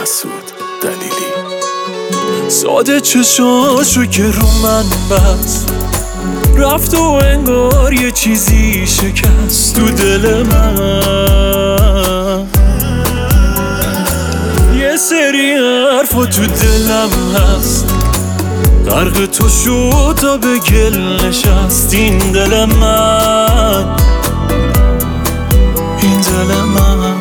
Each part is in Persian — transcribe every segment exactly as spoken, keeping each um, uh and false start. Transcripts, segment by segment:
مسعود دلیلی. ساده چشاشو که رو من بست، رفت و انگار یه چیزی شکست تو دل من. یه سری حرفا تو دلم هست، غرق تو شد تا به گل نشست این دل من، این دل من.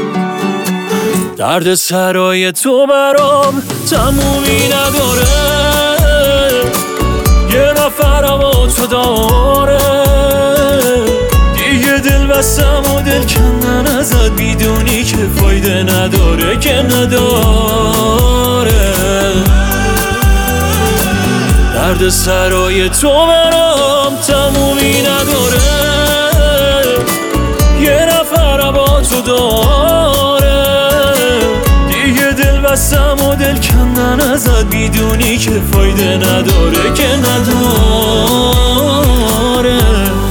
درد سرای تو برام تمومی نداره، یه نفرم با تو داره. دیگه دل بستم و دل کندن ازت میدونی که فایده نداره، که نداره. درد سرای تو برام تمومی نداره، یه نفرم با تو داره. دیگه دل بستم و دل کندن ازت میدونی که فایده نداره، که نداره.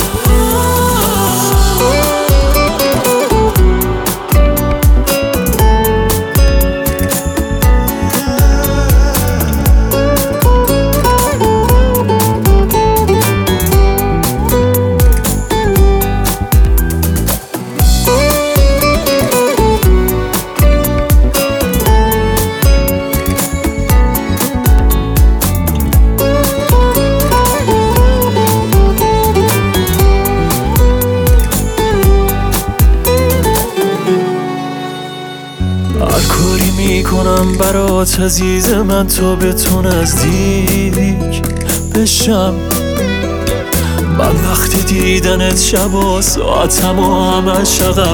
هر کاری میکنم برات عزیز من تا به تو نزدیک بشم. من وقتی دیدنت شب و ساعتم و همش عقب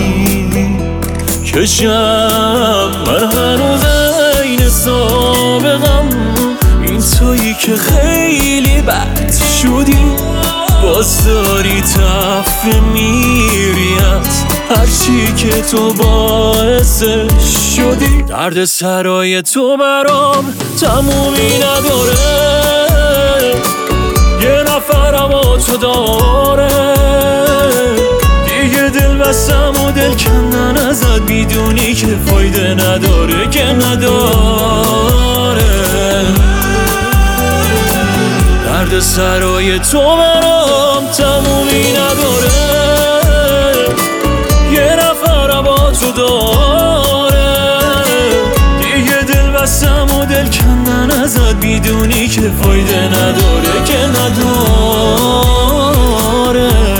میکشم. من هنوز عین سابقم، این تویی که خیلی بد شدی، باز داری تفره میریت هرچی که تو باعثش شدی. درد سرای تو برام تمومی نداره، یه نفرم با تو داره. دیگه دل بستم و دل کندن ازت میدونی که فایده نداره، که نداره. درد سرای تو برام تمومی نداره، یه نفرم با تو داره. دیگه دل بستم و دل کندن ازت میدونی که فایده نداره، که نداره.